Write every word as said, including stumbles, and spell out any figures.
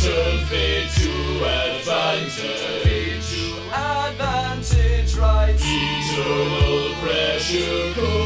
turn fate to advantage. Fate to advantage, right? Eternal pressure.